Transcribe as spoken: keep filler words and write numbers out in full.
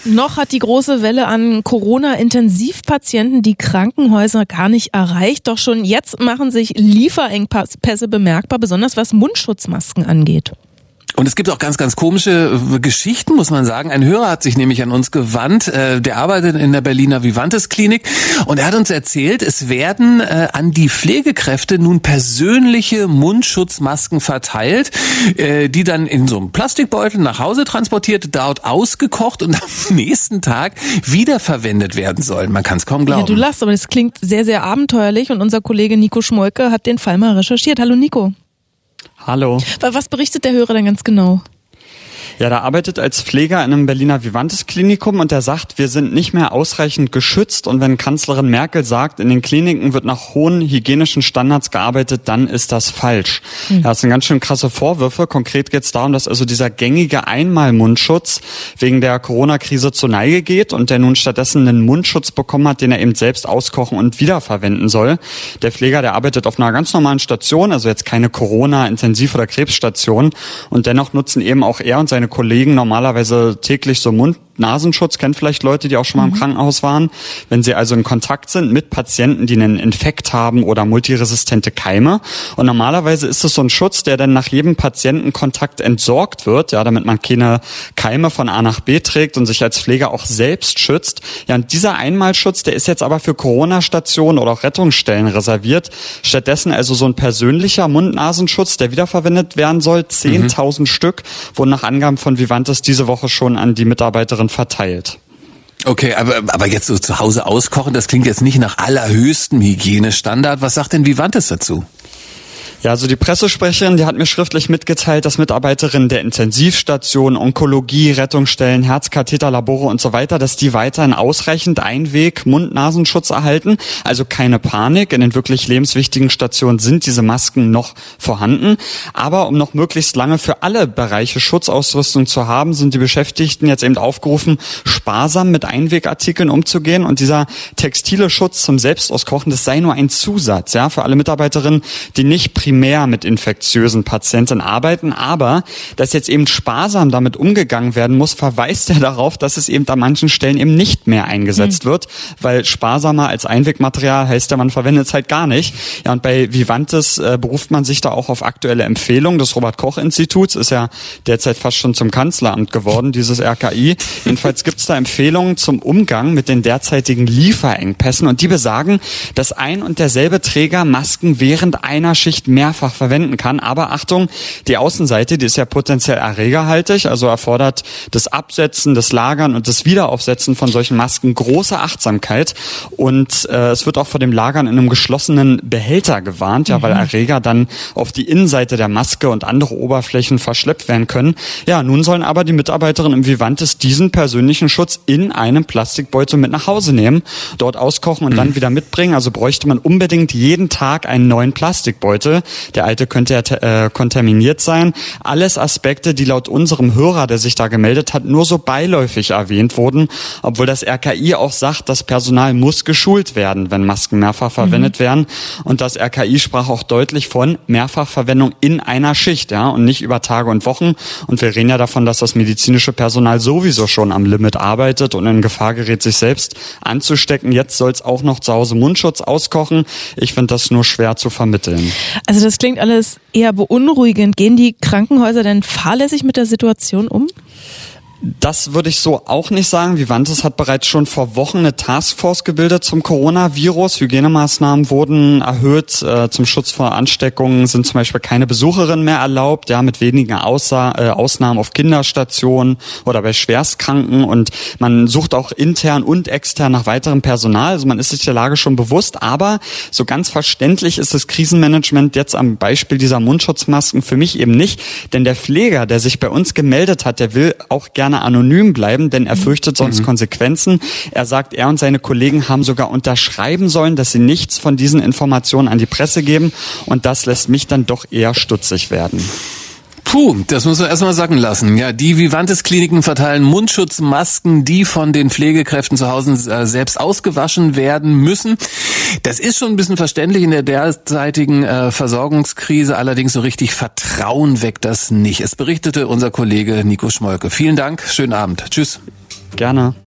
Noch hat die große Welle an Corona-Intensivpatienten die Krankenhäuser gar nicht erreicht. Doch schon jetzt machen sich Lieferengpässe bemerkbar, besonders was Mundschutzmasken angeht. Und es gibt auch ganz, ganz komische Geschichten, muss man sagen. Ein Hörer hat sich nämlich an uns gewandt, äh, der arbeitet in der Berliner Vivantes Klinik und er hat uns erzählt, es werden äh, an die Pflegekräfte nun persönliche Mundschutzmasken verteilt, äh, die dann in so einem Plastikbeutel nach Hause transportiert, dort ausgekocht und am nächsten Tag wiederverwendet werden sollen. Man kann es kaum glauben. Ja, du lachst, aber das klingt sehr, sehr abenteuerlich und unser Kollege Nico Schmolke hat den Fall mal recherchiert. Hallo Nico. Hallo. Was berichtet der Hörer denn ganz genau? Ja, der arbeitet als Pfleger in einem Berliner Vivantes Klinikum und der sagt, wir sind nicht mehr ausreichend geschützt und wenn Kanzlerin Merkel sagt, in den Kliniken wird nach hohen hygienischen Standards gearbeitet, dann ist das falsch. Mhm. Ja, das sind ganz schön krasse Vorwürfe. Konkret geht es darum, dass also dieser gängige Einmal-Mundschutz wegen der Corona-Krise zur Neige geht und der nun stattdessen einen Mundschutz bekommen hat, den er eben selbst auskochen und wiederverwenden soll. Der Pfleger, der arbeitet auf einer ganz normalen Station, also jetzt keine Corona-Intensiv- oder Krebsstation und dennoch nutzen eben auch er und seine Kollegen normalerweise täglich so Mund Nasenschutz, kennen vielleicht Leute, die auch schon mal im Krankenhaus waren. Wenn sie also in Kontakt sind mit Patienten, die einen Infekt haben oder multiresistente Keime. Und normalerweise ist es so ein Schutz, der dann nach jedem Patientenkontakt entsorgt wird, ja, damit man keine Keime von A nach B trägt und sich als Pfleger auch selbst schützt. Ja, und dieser Einmalschutz, der ist jetzt aber für Corona-Stationen oder auch Rettungsstellen reserviert. Stattdessen also so ein persönlicher Mund-Nasenschutz, der wiederverwendet werden soll. zehntausend mhm. Stück wurden nach Angaben von Vivantes diese Woche schon an die Mitarbeiterinnen verteilt. Okay, aber, aber jetzt so zu Hause auskochen, das klingt jetzt nicht nach allerhöchstem Hygienestandard. Was sagt denn Vivantes dazu? Ja, also die Pressesprecherin, die hat mir schriftlich mitgeteilt, dass Mitarbeiterinnen der Intensivstation, Onkologie, Rettungsstellen, Herzkatheterlabore und so weiter, dass die weiterhin ausreichend Einweg-, Mund-Nasenschutz erhalten. Also keine Panik, in den wirklich lebenswichtigen Stationen sind diese Masken noch vorhanden. Aber um noch möglichst lange für alle Bereiche Schutzausrüstung zu haben, sind die Beschäftigten jetzt eben aufgerufen, sparsam mit Einwegartikeln umzugehen. Und dieser textile Schutz zum Selbstauskochen, das sei nur ein Zusatz, ja, für alle Mitarbeiterinnen, die nicht primär mehr mit infektiösen Patienten arbeiten, aber dass jetzt eben sparsam damit umgegangen werden muss, verweist ja darauf, dass es eben an manchen Stellen eben nicht mehr eingesetzt mhm. wird, weil sparsamer als Einwegmaterial heißt ja, man verwendet es halt gar nicht. Ja, und bei Vivantes äh, beruft man sich da auch auf aktuelle Empfehlungen des Robert-Koch-Instituts, ist ja derzeit fast schon zum Kanzleramt geworden, dieses R K I. Jedenfalls gibt es da Empfehlungen zum Umgang mit den derzeitigen Lieferengpässen und die besagen, dass ein und derselbe Träger Masken während einer Schicht mehrfach verwenden kann. Aber Achtung, die Außenseite, die ist ja potenziell erregerhaltig, also erfordert das Absetzen, das Lagern und das Wiederaufsetzen von solchen Masken große Achtsamkeit. Und äh, es wird auch vor dem Lagern in einem geschlossenen Behälter gewarnt, ja, mhm. weil Erreger dann auf die Innenseite der Maske und andere Oberflächen verschleppt werden können. Ja, nun sollen aber die Mitarbeiterinnen im Vivantes diesen persönlichen Schutz in einem Plastikbeutel mit nach Hause nehmen, dort auskochen und mhm. dann wieder mitbringen. Also bräuchte man unbedingt jeden Tag einen neuen Plastikbeutel. Der alte könnte ja äh, kontaminiert sein. Alles Aspekte, die laut unserem Hörer, der sich da gemeldet hat, nur so beiläufig erwähnt wurden, obwohl das R K I auch sagt, das Personal muss geschult werden, wenn Masken mehrfach verwendet mhm. werden. Und das R K I sprach auch deutlich von Mehrfachverwendung in einer Schicht, ja, und nicht über Tage und Wochen. Und wir reden ja davon, dass das medizinische Personal sowieso schon am Limit arbeitet und in Gefahr gerät, sich selbst anzustecken. Jetzt soll es auch noch zu Hause Mundschutz auskochen. Ich finde das nur schwer zu vermitteln. Also das klingt alles eher beunruhigend. Gehen die Krankenhäuser denn fahrlässig mit der Situation um? Das würde ich so auch nicht sagen. Vivantes hat bereits schon vor Wochen eine Taskforce gebildet zum Coronavirus. Hygienemaßnahmen wurden erhöht. Äh, zum Schutz vor Ansteckungen sind zum Beispiel keine Besucherinnen mehr erlaubt, ja, mit wenigen Außer, äh, Ausnahmen auf Kinderstationen oder bei Schwerstkranken. Und man sucht auch intern und extern nach weiterem Personal. Also man ist sich der Lage schon bewusst. Aber so ganz verständlich ist das Krisenmanagement jetzt am Beispiel dieser Mundschutzmasken für mich eben nicht. Denn der Pfleger, der sich bei uns gemeldet hat, der will auch gerne anonym bleiben, denn er fürchtet sonst mhm. Konsequenzen. Er sagt, er und seine Kollegen haben sogar unterschreiben sollen, dass sie nichts von diesen Informationen an die Presse geben. Und das lässt mich dann doch eher stutzig werden. Puh, das muss man erstmal sacken lassen. Ja, die Vivantes-Kliniken verteilen Mundschutzmasken, die von den Pflegekräften zu Hause äh, selbst ausgewaschen werden müssen. Das ist schon ein bisschen verständlich in der derzeitigen äh, Versorgungskrise, allerdings so richtig Vertrauen weckt das nicht. Es berichtete unser Kollege Nico Schmolke. Vielen Dank, schönen Abend. Tschüss. Gerne.